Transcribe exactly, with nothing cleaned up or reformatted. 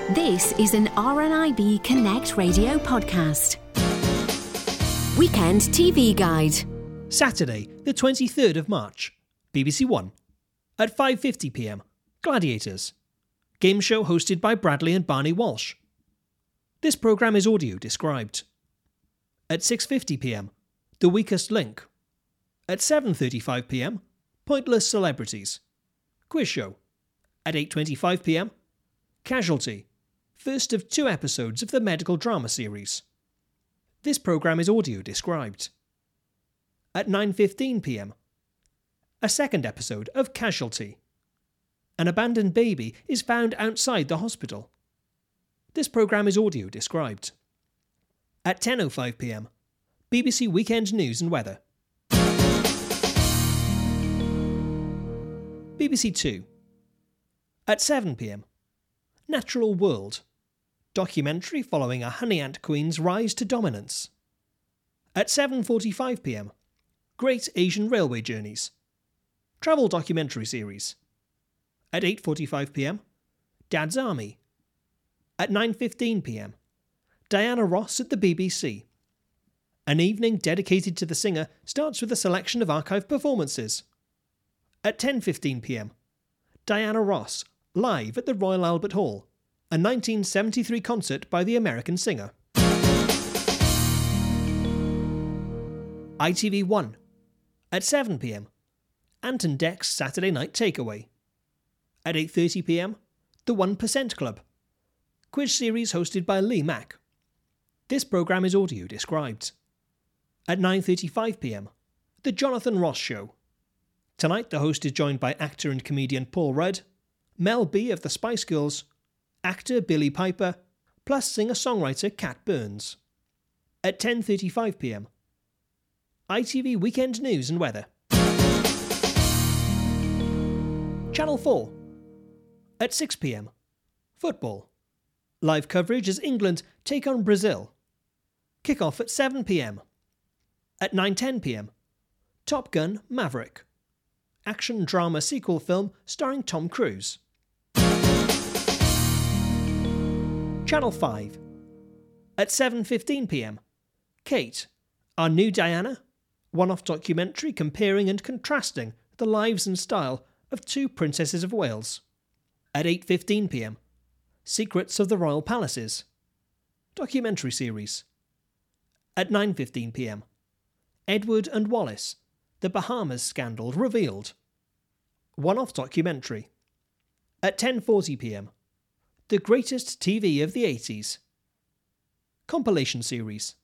This is an R N I B Connect radio podcast. Weekend T V Guide. Saturday, the twenty-third of March, B B C One. At five fifty p m, Gladiators. Game show hosted by Bradley and Barney Walsh. This programme is audio described. At six fifty p m, The Weakest Link. At seven thirty-five p m, Pointless Celebrities. Quiz show. At eight twenty-five p m, Casualty. First of two episodes of the medical drama series. This programme is audio described. At nine fifteen p m, a second episode of Casualty. An abandoned baby is found outside the hospital. This programme is audio described. At ten oh five p m, B B C Weekend News and Weather. B B C Two. At seven p m, Natural World. Documentary following a honey ant queen's rise to dominance. At seven forty-five p m, Great Asian Railway Journeys. Travel documentary series. At eight forty-five p m, Dad's Army. At nine fifteen p m, Diana Ross at the B B C. An evening dedicated to the singer starts with a selection of archive performances. At ten fifteen p m, Diana Ross, live at the Royal Albert Hall, a nineteen seventy-three concert by the American singer. I T V One. At seven p m, Ant and Dec's Saturday Night Takeaway. At eight thirty p m, The one percent Club. Quiz series hosted by Lee Mack. This programme is audio described. At nine thirty-five p m, The Jonathan Ross Show. Tonight the host is joined by actor and comedian Paul Rudd, Mel B of the Spice Girls, actor Billy Piper, plus singer-songwriter Cat Burns. At ten thirty-five p m, I T V Weekend News and Weather. Channel four. At six p m, Football. Live coverage as England take on Brazil. Kick-off at seven p m. At nine ten p m, Top Gun Maverick. Action drama sequel film starring Tom Cruise. Channel five. At seven fifteen p m, Kate, Our New Diana, one-off documentary comparing and contrasting the lives and style of two princesses of Wales. At eight fifteen p m, Secrets of the Royal Palaces. Documentary series. At nine fifteen p m, Edward and Wallace, The Bahamas Scandal Revealed. One-off documentary. At ten forty p m, The Greatest T V of the eighties. Compilation series.